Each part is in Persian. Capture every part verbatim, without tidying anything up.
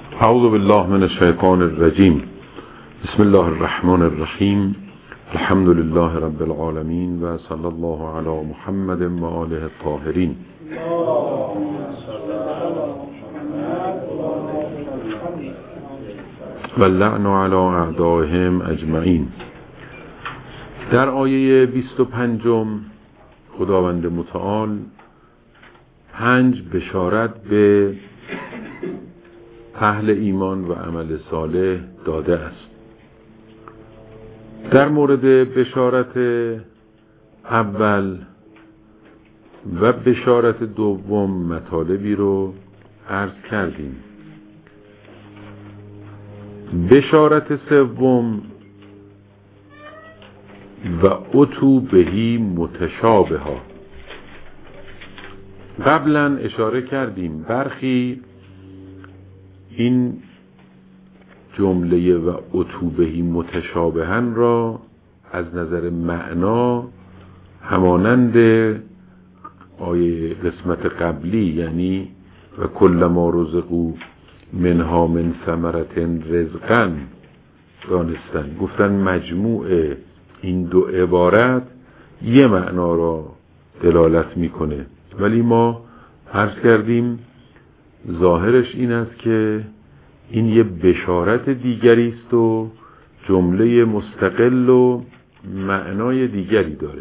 اعوذ بالله من الشیطان الرجیم. بسم الله الرحمن الرحیم. الحمد لله رب العالمین و صلی الله علی محمد و آله الطاهرین. و اللعن علی اعدائهم اجمعین. در آیه بیست و پنجم خداوند متعال پنج بشارت به اهل ایمان و عمل صالح داده است. در مورد بشارت اول و بشارت دوم مطالبی رو عرض کردیم. بشارت سوم و اتو بهی متشابه ها. قبلا اشاره کردیم برخی این جمله و اتو بهی متشابهن را از نظر معنا همانند آیه قسمت قبلی، یعنی و کل ما رزقو منها من ثمرة رزقا دانستن. گفتن مجموع این دو عبارت یه معنا را دلالت میکنه، ولی ما عرض کردیم ظاهرش این است که این یه بشارت دیگری است و جمله مستقل و معنای دیگری داره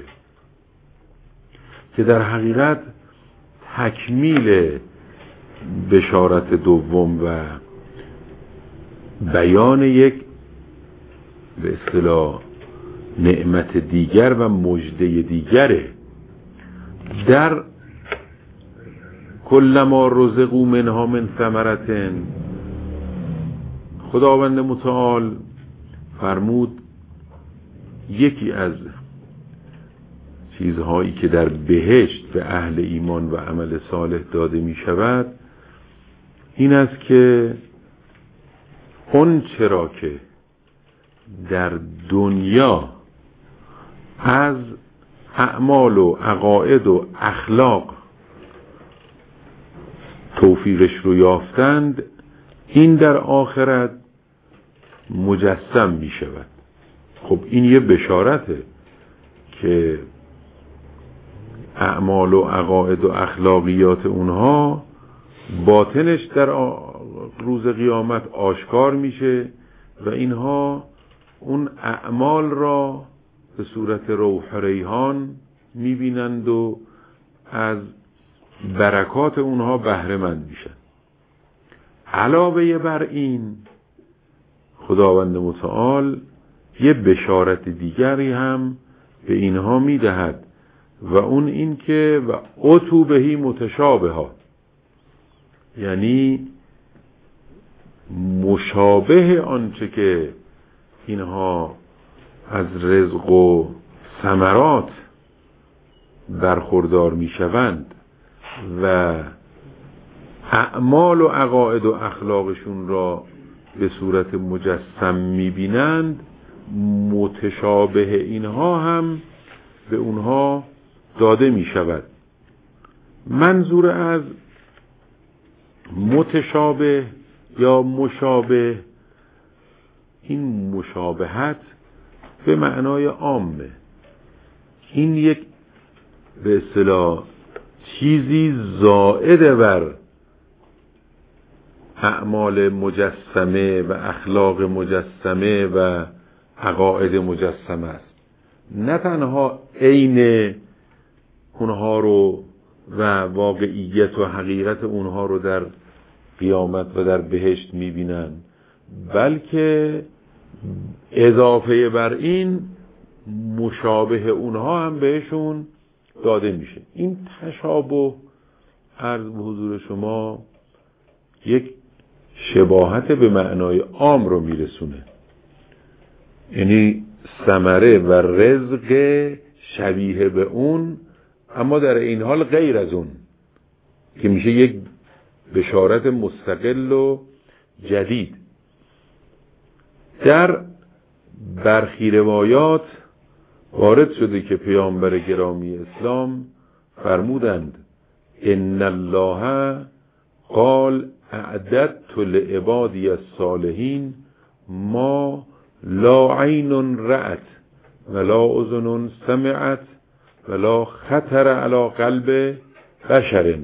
که در حقیقت تکمیل بشارت دوم و بیان یک به اصطلاح نعمت دیگر و مژده دیگره. در کل ما رزقوا منها من ثمرة خداوند متعال فرمود یکی از چیزهایی که در بهشت به اهل ایمان و عمل صالح داده می شود این است که اون چرا که در دنیا از اعمال و عقاید و اخلاق توفیقش رو یافتند، این در آخرت مجسم می شود. خب این یه بشارته که اعمال و عقاید و اخلاقیات اونها باطنش در روز قیامت آشکار میشه و اینها اون اعمال را به صورت روح ریحان میبینند و از برکات اونها بهره مند میشن. علاوه بر این خداوند متعال یه بشارت دیگری هم به اینها میدهد و اون این که و اتو بهی متشابه ها، یعنی مشابه آنچه که اینها از رزق و ثمرات برخوردار میشوند و اعمال و عقاید و اخلاقشون را به صورت مجسم میبینند، متشابه اینها هم به اونها داده میشود. منظور از متشابه یا مشابه، این مشابهت به معنای عامه، این یک به اصطلاح چیزی زائد بر اعمال مجسمه و اخلاق مجسمه و عقاید مجسمه است. نه تنها عین اونها رو و واقعیت و حقیقت اونها رو در قیامت و در بهشت میبینن، بلکه اضافه بر این مشابه اونها هم بهشون داده میشه. این تشابه عرض به حضور شما یک شباهت به معنای عام رو میرسونه، یعنی ثمره و رزق شبیه به اون اما در این حال غیر از اون، که میشه یک بشارت مستقل و جدید. در برخی روایات وارد شده که پیامبر گرامی اسلام فرمودند ان الله قال اعددت لعبادی الصالحین ما لا عین رأت ولا اذن سمعت ولا خطر علی قلب بشر،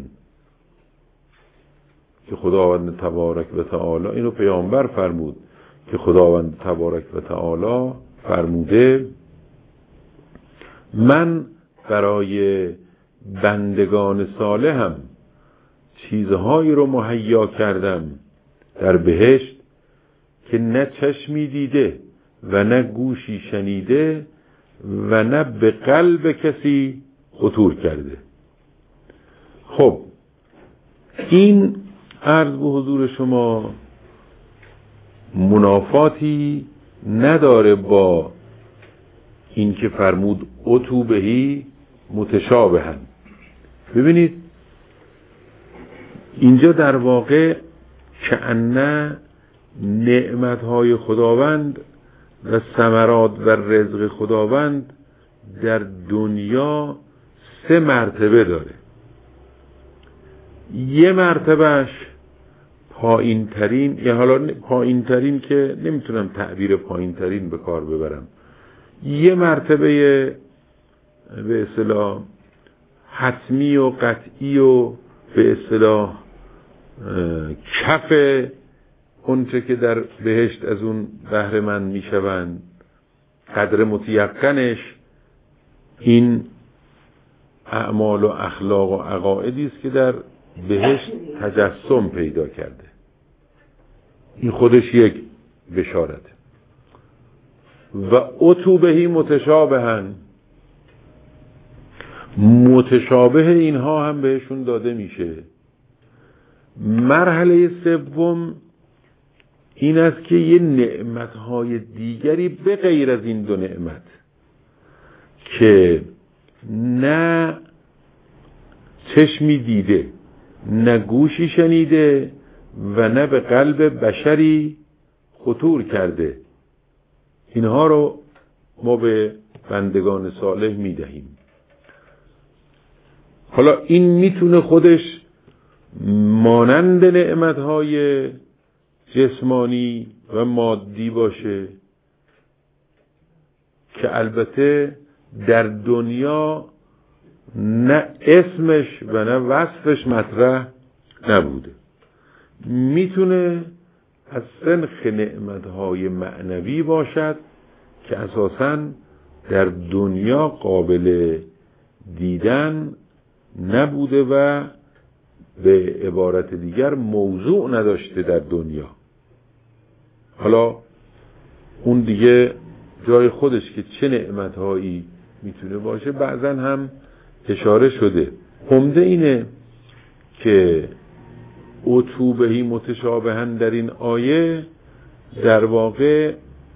که خداوند تبارک و تعالی اینو پیامبر فرمود که خداوند تبارک و تعالی فرموده من برای بندگان صالحم چیزهایی رو مهیا کردم در بهشت که نه چشمی دیده و نه گوشی شنیده و نه به قلب کسی خطور کرده. خب این عرض به حضور شما منافاتی نداره با این که فرمود اتو بهی متشابهن. ببینید اینجا در واقع کأنه نعمتهای خداوند و ثمرات و رزق خداوند در دنیا سه مرتبه داره. یه مرتبهش پایین ترین، یا حالا پایین ترین که نمیتونم تعبیر پایین ترین به کار ببرم، یه مرتبه به اصطلاح حتمی و قطعی و به اصطلاح کف اونچه که در بهشت از اون بهره مند میشوند، قدر متیقنش این اعمال و اخلاق و عقایدی است که در بهشت تجسم پیدا کرده. این خودش یک بشارت. و اتو بهی متشابهن، متشابه اینها هم بهشون داده میشه. مرحله سوم این است که یه نعمتهای دیگری به غیر از این دو نعمت که نه چشمی دیده نه گوشی شنیده و نه به قلب بشری خطور کرده، اینها رو ما به بندگان صالح میدهیم. حالا این میتونه خودش مانند نعمتهای جسمانی و مادی باشه که البته در دنیا نه اسمش و نه وصفش مطرح نبوده. میتونه از سنخ نعمتهای معنوی باشد که اساساً در دنیا قابل دیدن نبوده و به عبارت دیگر موضوع نداشته در دنیا. حالا اون دیگه جای خودش که چه نعمتهایی میتونه باشه بعضا هم اشاره شده. عمده اینه که اتو بهی متشابهن در این آیه در واقع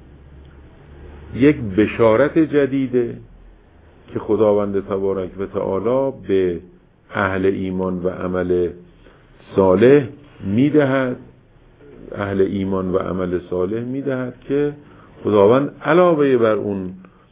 یک بشارت جدیده که خداوند تبارک و تعالی به اهل ایمان و عمل صالح میدهد، اهل ایمان و عمل صالح میدهد که خداوند علاوه بر اون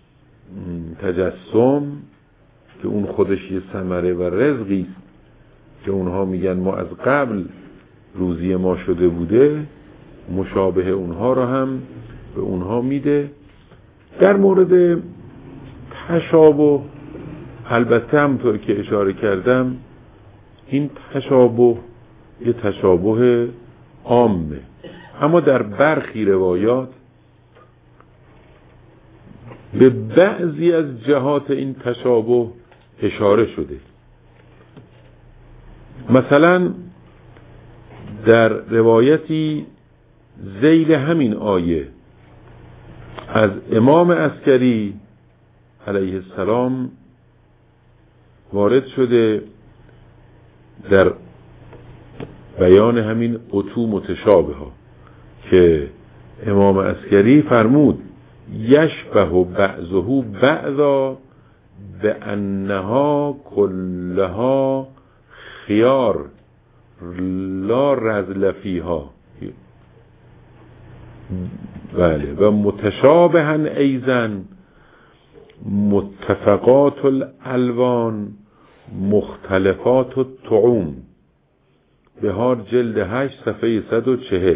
تجسم که اون خودش یه ثمره و رزقی است که اونها میگن ما از قبل روزی ما شده بوده، مشابه اونها رو هم به اونها میده. در مورد تشابه البته همطور که اشاره کردم این تشابه یه تشابه عامه، اما در برخی روایات به بعضی از جهات این تشابه اشاره شده. مثلا در روایتی ذیل همین آیه از امام عسکری علیه السلام وارد شده در بیان همین اتو متشابه ها که امام عسکری فرمود یشبه بعضه بعضا به انها کلها خیار لا رذل فیها. بله. و متشابهن ایزن متفقات الالوان مختلفات الطعوم. بهار جلد هشت صفحه صد و چهل.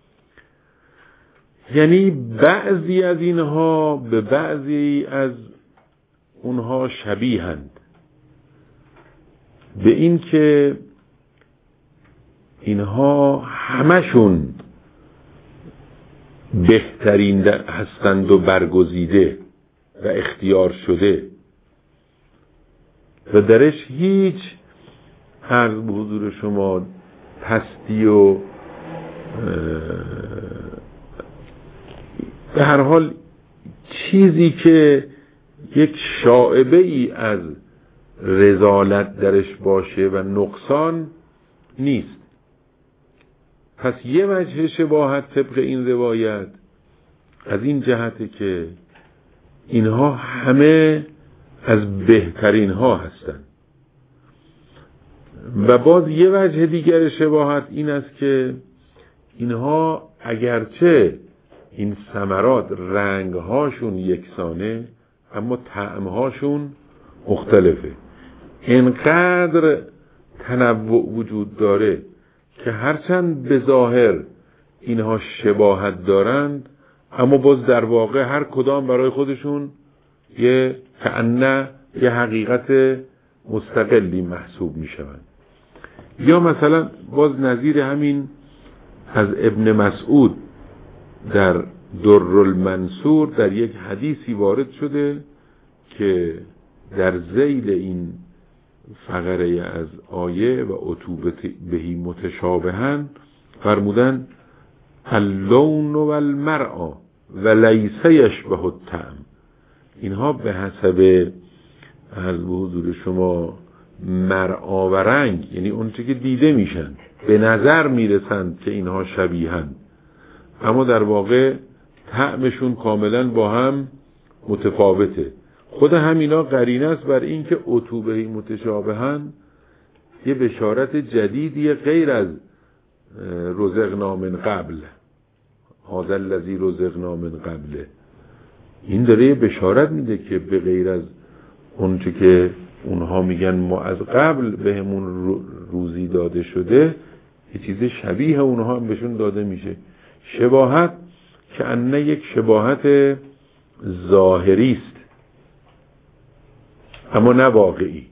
یعنی بعضی از اینها به بعضی از اونها شبیهند، به این که اینها همشون بهترین هستند و برگزیده و اختیار شده و درش هیچ عرض به حضور شما پستی و به هر حال چیزی که یک شائبه ای از رذالت درش باشه و نقصان نیست. پس یه وجه شباهت طبق این روایت از این جهته که اینها همه از بهترین ها هستند و باز یه وجه دیگر شباهت این است که اینها اگرچه این ثمرات رنگهاشون یکسانه اما طعمهاشون مختلفه. اینقدر تنوع وجود داره که هرچند به ظاهر اینها شباهت دارند اما باز در واقع هر کدام برای خودشون یه کأنه یه حقیقت مستقلی محسوب می شوند. یا مثلا باز نظیر همین از ابن مسعود در در المنصور در یک حدیثی وارد شده که در ذیل این فقره از آیه و عتوبه بهی متشابهن فرمودن اللون و المرء و لیس یشبه الطعم. اینها به حسب از حضور شما مرعا و رنگ، یعنی اون چه که دیده میشن به نظر میرسند که اینها شبیهند اما در واقع طعمشون کاملا با هم متفاوته. خود همینا قرینه است بر این که عتوبه متشابهن یه بشارت جدیدی غیر از رزقنا من قبل، هذا الذی رزقنا من قبل. این داره یه بشارت میده که به غیر از اونچه که اونها میگن ما از قبل بهمون روزی داده شده یه چیز شبیه اونها هم بهشون داده میشه. شباهت که انه یک شباهت ظاهری است اما نه واقعی،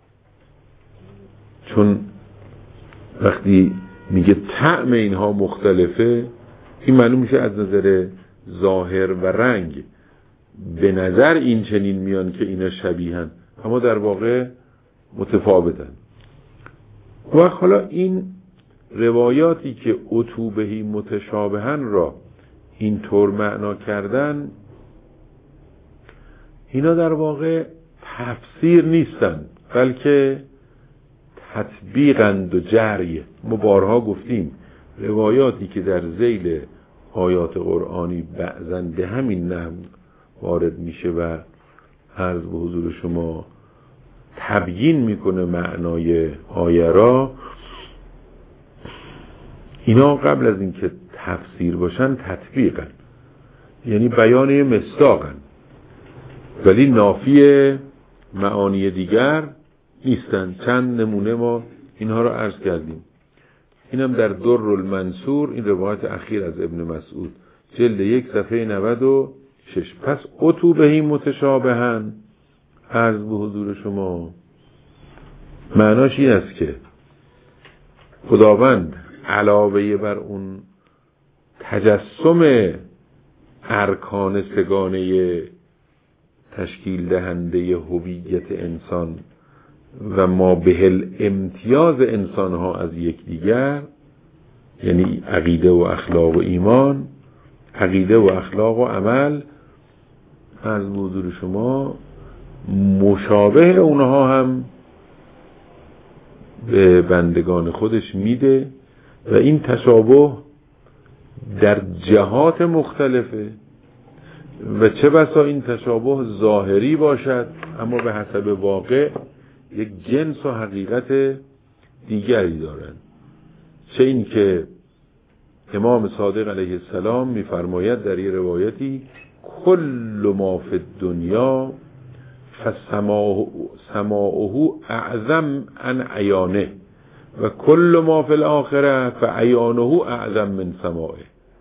چون وقتی میگه طعم اینها مختلفه این معلوم میشه از نظر ظاهر و رنگ به نظر این چنین میان که اینا شبیهن اما در واقع متفاوتن. و حالا این روایاتی که عتوبهی متشابهن را این طور معنا کردن اینا در واقع تفسیر نیستند بلکه تطبیقند و جری. ما بارها گفتیم روایاتی که در ذیل آیات قرآنی بعضاً به همین نحو وارد میشه و عرض به حضور شما تبیین میکنه معنای آیه را، اینا قبل از اینکه تفسیر باشن تطبیقن، یعنی بیان مصداقن ولی نافی معانی دیگر نیستن. چند نمونه ما اینها را عرض کردیم. اینم در در المنصور، این روایت اخیر از ابن مسعود جلد یک صفحه نود و شش. پس عتوبهی متشابهن عرض به حضور شما معناش این است که خداوند علاوه بر اون تجسم ارکان سگانه تشکیل دهنده هویت انسان و ما بهل امتیاز انسان ها از یکدیگر، یعنی عقیده و اخلاق و ایمان، عقیده و اخلاق و عمل، از حضور شما مشابه اونها هم به بندگان خودش میده و این تشابه در جهات مختلفه و چه بسا این تشابه ظاهری باشد اما به حسب واقع یک جنس و حقیقت دیگری دارند. چه این که امام صادق علیه السلام میفرماید در یه روایتی کل ما فی الدنیا فسماؤه اعظم عن عیانه و کل ما فی الاخره فعیانه اعظم من سماعه.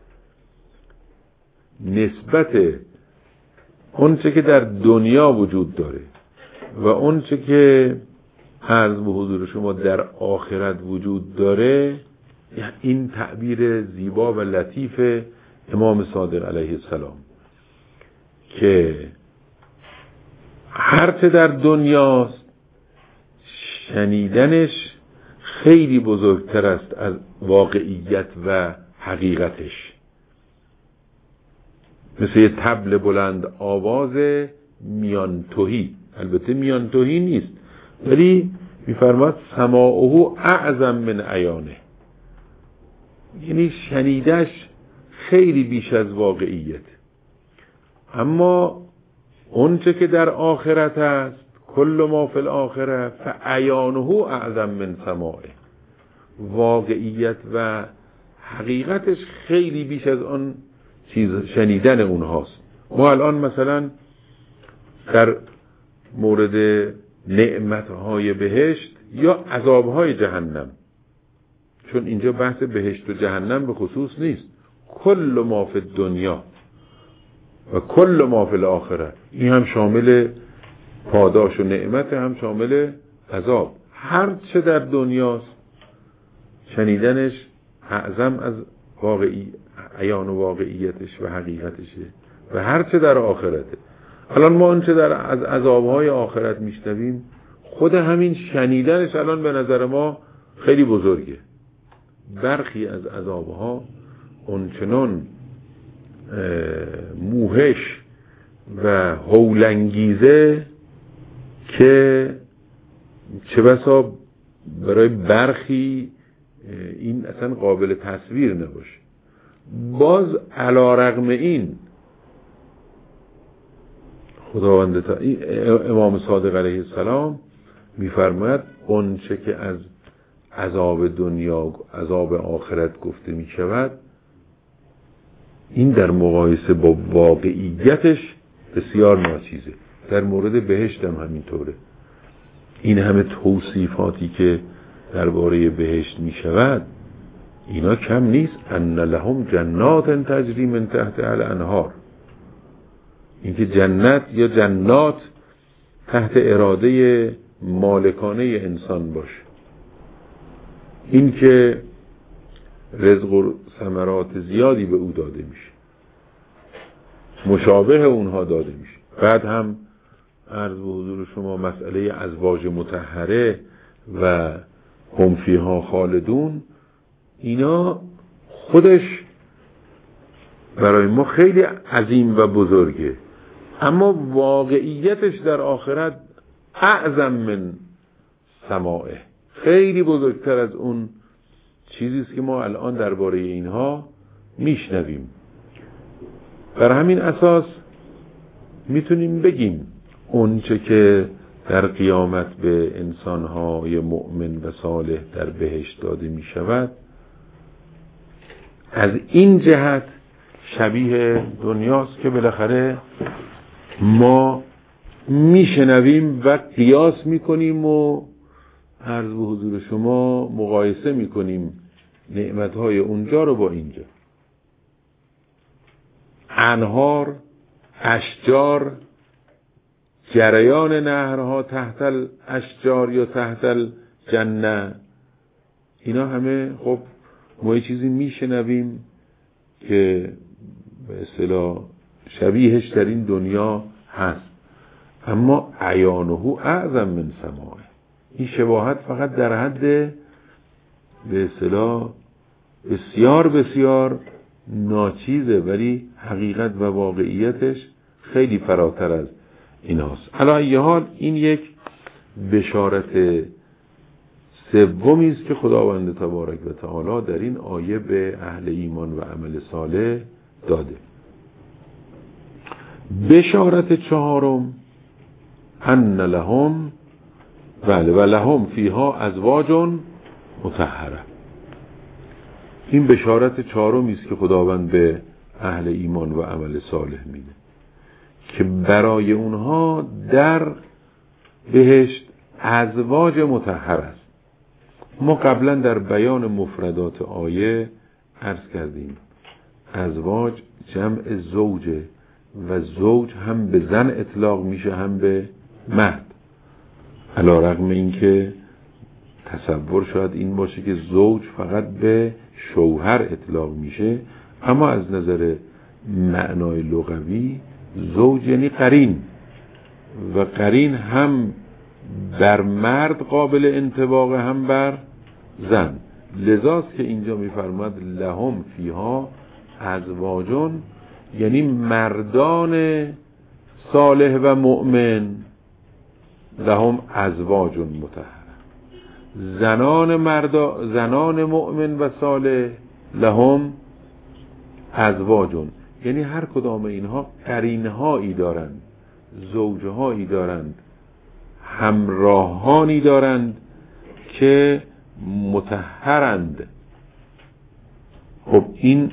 نسبت اون چه که در دنیا وجود داره و اون چه که عرض به حضور شما در آخرت وجود داره، این تعبیر زیبا و لطیف امام صادق علیه السلام که هرچه در دنیاست شنیدنش خیلی بزرگتر است از واقعیت و حقیقتش. مثل یه طبل بلند آواز میان تهی، البته میان تهی نیست، ولی میفرماد سماعه اعظم من عیانه، یعنی شنیدش خیلی بیش از واقعیت. اما اون چه که در آخرت است، کل ما فی الاخره فعیانه اعظم من سماعه، واقعیت و حقیقتش خیلی بیش از اون چیز شنیدن اونهاست. ما الان مثلا در مورد نعمتهای بهشت یا عذابهای جهنم، چون اینجا بحث بهشت و جهنم به خصوص نیست، کل ما فی الدنیا و کل ما فی الاخره، این هم شامل پاداش و نعمت، هم شامل عذاب. هر چه در دنیاست شنیدنش اعظم از واقعی عیان و واقعیتش و حقیقتشه و هر چه در آخرته. الان ما اون چه در از عذابهای آخرت میشنویم، خود همین شنیدنش الان به نظر ما خیلی بزرگه. برخی از عذابها اونچنان موهش و هولانگیزه که چه بسا برای برخی این اصلا قابل تصویر نباشه. باز علی رغم این خداوند تا امام صادق علیه السلام میفرماید اون چه که از عذاب دنیا عذاب آخرت گفته می شود، این در مقایسه با واقعیتش بسیار ناچیزه. در مورد بهشت هم همینطوره. این همه توصیفاتی که درباره بهشت می شود اینا کم نیست. ان لهم جنات تجری من تحتها الانهار، اینکه جنت یا جنات تحت اراده مالکانه انسان باشه، این که رزق و ثمرات زیادی به او داده میشه، مشابه اونها داده میشه. بعد هم عرض به حضور شما مسئله ازواج مطهره و هم فیها خالدون، اینا خودش برای ما خیلی عظیم و بزرگه، اما واقعیتش در آخرت اعظم من سماعه، خیلی بزرگتر از اون چیزی است که ما الان درباره اینها میشنویم. بر همین اساس میتونیم بگیم اون چه که در قیامت به انسانهای مؤمن و صالح در بهشت داده می شود، از این جهت شبیه دنیاست که بالاخره ما میشنویم و قیاس میکنیم و عرض به حضور شما مقایسه میکنیم نعمتهای اونجا رو با اینجا. انهار، اشجار، جریان نهرها تحت الاشجار یا تحت الجنه، اینا همه خب ما یه چیزی میشنویم که به اصطلاح شبیهش در این دنیا هست، اما عیانه اعظم من سماعه. این شباهت فقط در حد به اصطلاح بسیار بسیار ناچیزه، ولی حقیقت و واقعیتش خیلی فراتر از این هست. علی ای حال این یک بشارت سومی است که خداوند تبارک و تعالی در این آیه به اهل ایمان و عمل صالح داده. بشارت چهارم ان لهم بله و لهم فیها ازواج مطهره. این بشارت چهارمی است که خداوند به اهل ایمان و عمل صالح میده که برای اونها در بهشت ازواج مطهر است. ما قبلا در بیان مفردات آیه عرض کردیم ازواج جمع زوجه و زوج هم به زن اطلاق میشه هم به مرد، علی رغم اینکه تصور شاید این باشه که زوج فقط به شوهر اطلاق میشه، اما از نظر معنای لغوی زوج یعنی قرین و قرین هم بر مرد قابل انطباق هم بر زن. لذاست که اینجا میفرماد لهم فیها ازواجون، یعنی مردان صالح و مؤمن لهم ازواجون مطهره، زنان مردا زنان مؤمن و صالح لهم ازواجون، یعنی هر کدام اینها قرینهایی دارند، زوجهایی دارند، همراهانی دارند که مطهرند. خب این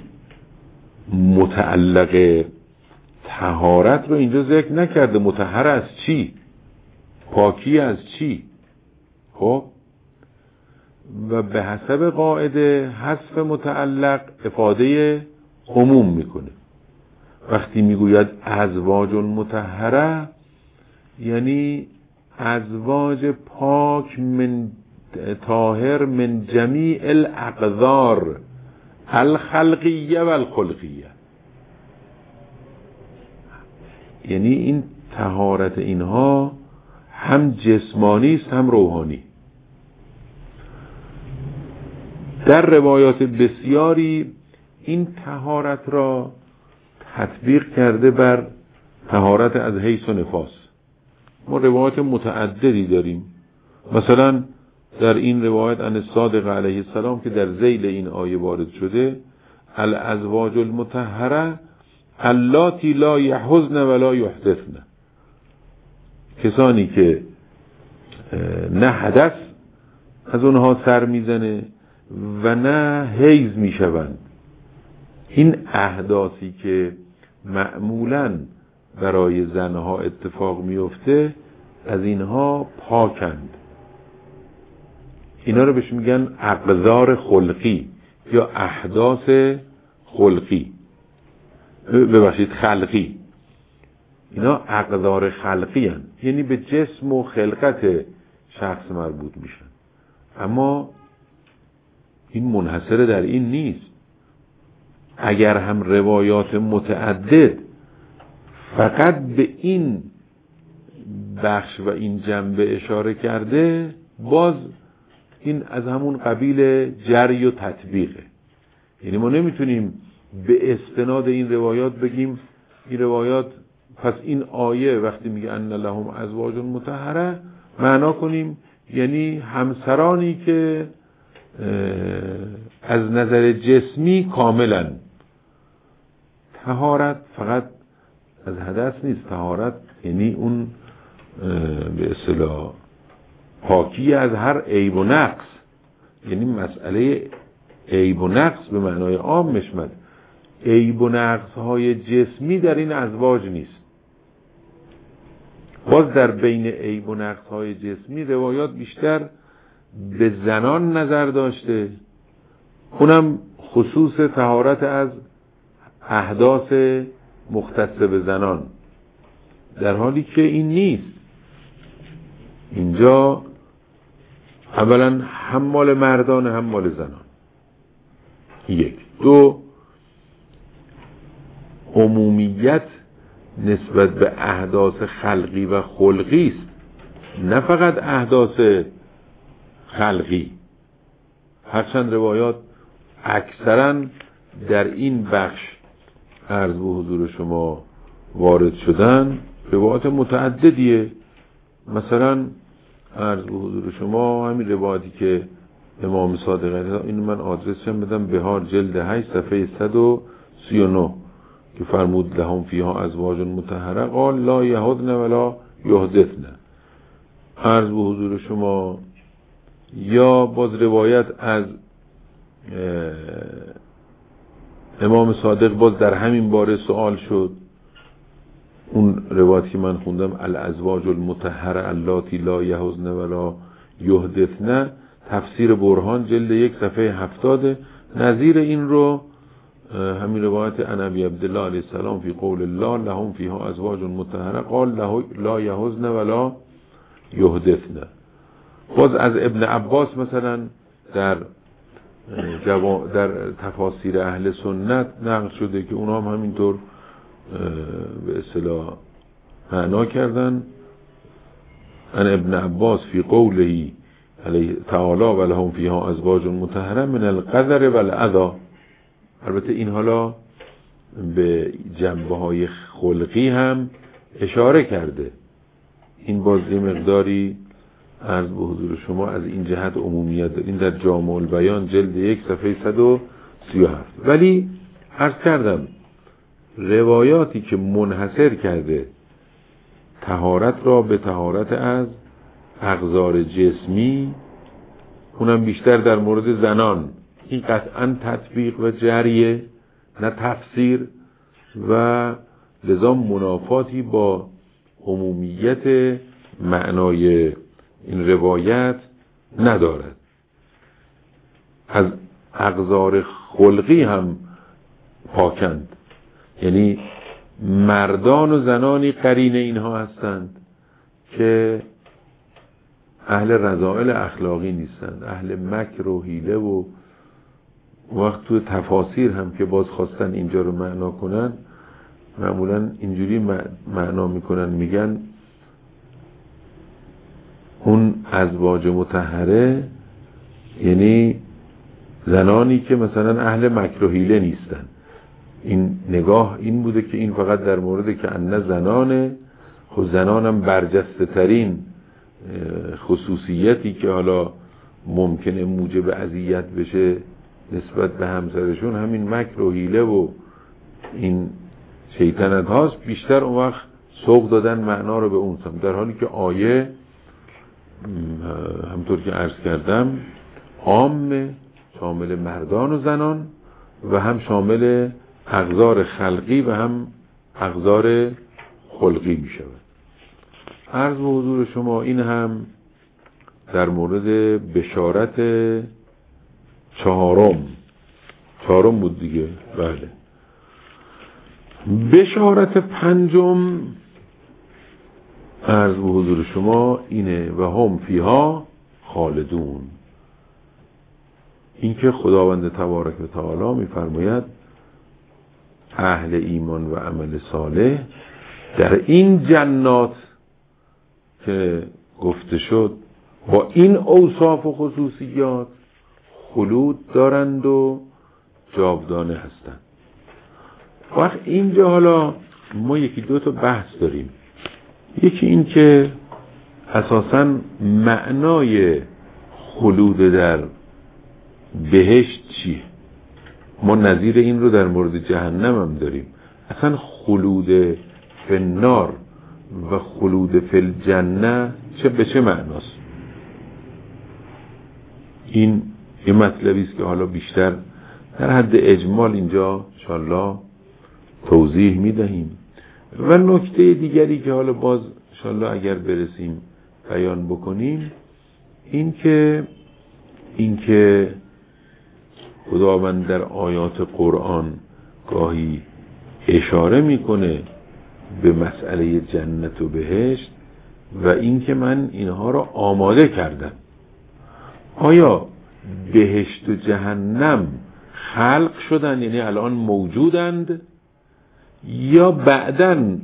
متعلق طهارت رو اینجا ذکر نکرده، مطهر از چی؟ پاکی از چی؟ خب و به حسب قاعده حذف متعلق افاده عموم میکنه. وقتی میگوید ازواج مطهره یعنی ازواج پاک من طاهر من جمیع الاقذار الخلقیه و الخلقیه، یعنی این طهارت اینها هم جسمانی است هم روحانی. در روایات بسیاری این طهارت را تطبیق کرده بر طهارت از حیض و نفاس. ما روایات متعددی داریم، مثلا در این روایت عن الصادق علیه السلام که در ذیل این آیه وارد شده الازواج المطهره اللاتی لا یحزن ولا یحدثن، کسانی که نه حدث از اونها سر میزنه و نه حیض میشوند. این احداثی که معمولاً برای زنها اتفاق میفته از اینها پاکند. اینا رو بهش میگن اقذار خلقی یا احداث خلقی، ببخشید خلقی. اینا اقذار خلقی هن، یعنی به جسم و خلقت شخص مربوط میشن. اما این منحصر در این نیست. اگر هم روایات متعدد فقط به این بخش و این جنبه اشاره کرده، باز این از همون قبیل جری و تطبیقه. یعنی ما نمیتونیم به استناد این روایات بگیم این روایات پس این آیه وقتی میگه ان لهم ازواج مطهره معنا کنیم یعنی همسرانی که از نظر جسمی کاملا. طهارت فقط از حدث نیست، طهارت یعنی اون به اصطلاح پاکی از هر عیب و نقص، یعنی مسئله عیب و نقص به معنای عام مشمد. عیب و نقص های جسمی در این ازواج نیست. باز در بین عیب و نقص های جسمی روایات بیشتر به زنان نظر داشته، اونم خصوص طهارت از احداث مختص به زنان، در حالی که این نیست. اینجا اولا هم مال مردان هم مال زنان. یک. دو، عمومیت نسبت به احداث خلقی و خلقی است، نه فقط احداث خلقی. هرچند روایات اکثرا در این بخش عرض به حضور شما وارد شدن روایات متعددیه. مثلا عرض به حضور شما همین روایتی که امام صادق، این من آدرسش هم بدم، بهار جلد هشت صفحه صد و سی و نه که فرمود لهم فیها ازواج مطهره قال لا یحدن ولا یحدثن. عرض به حضور شما یا باز روایت از امام صادق باز در همین باره سوال شد، اون روایتی که من خوندم الازواج المطهره اللاتی لا یحزن ولا یحدثن، تفسیر برهان جلد یک صفحه هفتاده. نظیر این رو همین روایت عن ابی عبدالله علیه السلام فی قول الله لهم فیها ازواج مطهره قال لا یحزن ولا یحدثن. باز از ابن عباس مثلا در در تفاسیر اهل سنت نقل شده که اونا هم همینطور به اصطلاح معنا کردن. ان ابن عباس فی قوله علیه تعالی و لهم فیها ازواج مطهره من القذر و الاذی. البته این حالا به جنبه های خلقی هم اشاره کرده. این باز یه مقداری عرض به حضور شما از این جهت عمومیت داریم در جامع البیان جلد یک صفحه صد و سی و هفت. ولی عرض کردم روایاتی که منحصر کرده طهارت را به طهارت از اغزار جسمی، اونم بیشتر در مورد زنان، این قطعا تطبیق و جریه نه تفسیر و لذا منافاتی با عمومیت معنای این روایت ندارد. از اغزار خلقی هم پاکند، یعنی مردان و زنانی قرین اینها هستند که اهل رذائل اخلاقی نیستند، اهل مکر و حیله و وقت تو تفاسیر هم که باز خواستن اینجا رو معنا کنن معمولا اینجوری معنا میکنن، میگن اون ازواج مطهره یعنی زنانی که مثلا اهل مکر و حیله نیستن. این نگاه این بوده که این فقط در مورد که ان زنانه، خود زنان هم برجسته ترین خصوصیتی که حالا ممکنه موجب اذیت بشه نسبت به همسرشون همین مکر و حیله و این شیطنت هاست، بیشتر اون وقت سوق دادن معنا رو به اون سم، در حالی که آیه همطور که عرض کردم عام، شامل مردان و زنان و هم شامل اغزار خلقی و هم اغزار خلقی می شود. عرض به حضور شما این هم در مورد بشارت چهارم چهارم بود دیگه. بله. بشارت پنجم عرض به حضور شما اینه و هم فیها خالدون. این که خداوند تبارک و تعالی میفرماید اهل ایمان و عمل صالح در این جنات که گفته شد با این اوصاف و خصوصیات خلود دارند و جاودانه هستند. وقت اینجا حالا ما یکی دو تا بحث داریم. یکی این که اساساً معنای خلود در بهشت چیه؟ ما نظیر این رو در مورد جهنم هم داریم. اصلا خلود فی النار و خلود فی الجنه چه به چه معناست؟ این یه مطلبی است که حالا بیشتر در حد اجمال اینجا انشاءالله توضیح میدهیم. و نکته دیگری که حالا باز انشاءالله اگر برسیم بیان بکنیم این که این که خداوند در آیات قرآن گاهی اشاره میکنه به مسئله جنت و بهشت و این که من اینها را آماده کردم. آیا بهشت و جهنم خلق شدن یعنی الان موجودند یا بعداً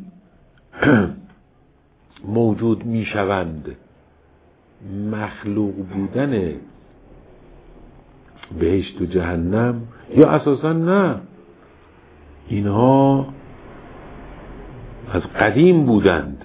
موجود میشوند؟ مخلوق بودن بهشت و جهنم یا اساساً نه، اینها از قدیم بودند.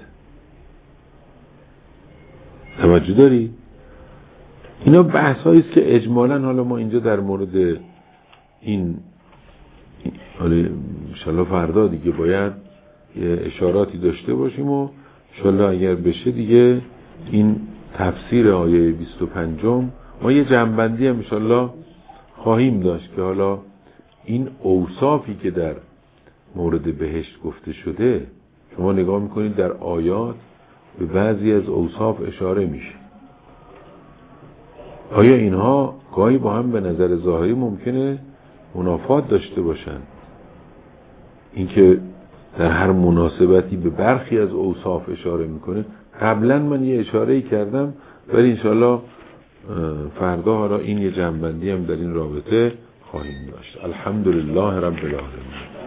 توجه داری؟ اینا بحث هایی است که اجمالاً حالا ما اینجا در مورد این حالا انشالله فردا دیگه باید یه اشاراتی داشته باشیم و انشالله اگر بشه دیگه این تفسیر آیه بیست و پنجم ما یه جنبندی هم انشالله خواهیم داشت که حالا این اوصافی که در مورد بهشت گفته شده شما نگاه میکنید در آیات به بعضی از اوصاف اشاره میشه. آیا اینها گاهی با هم به نظر ظاهری ممکنه منافات داشته باشن؟ اینکه در هر مناسبتی به برخی از اوصاف اشاره میکنه. قبلا من یه اشاره‌ای کردم، ولی انشاءالله فردا حالا این یه جنبندی هم در این رابطه خواهیم داشت. الحمدلله رب العالمین.